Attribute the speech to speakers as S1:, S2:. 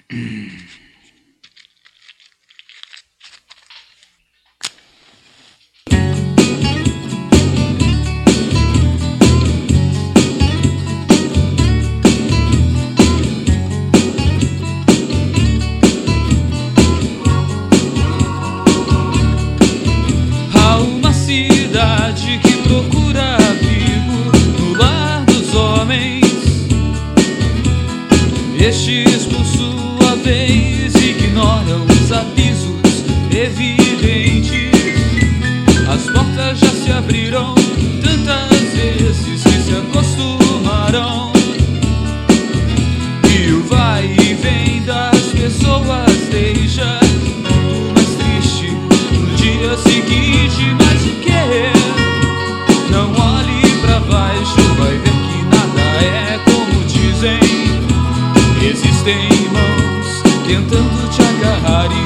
S1: Há uma cidade que procura abrigo no lar dos homens. Estes, por sua vez, ignoram os avisos evidentes. As portas já se abriram tantas vezes que se acostumaram. E o vai e vem das pessoas deixa tudo mais triste no dia seguinte. Mas o que? Não olhe pra baixo, vai ver que nada é como dizem. Existem mãos tentando te agarrar e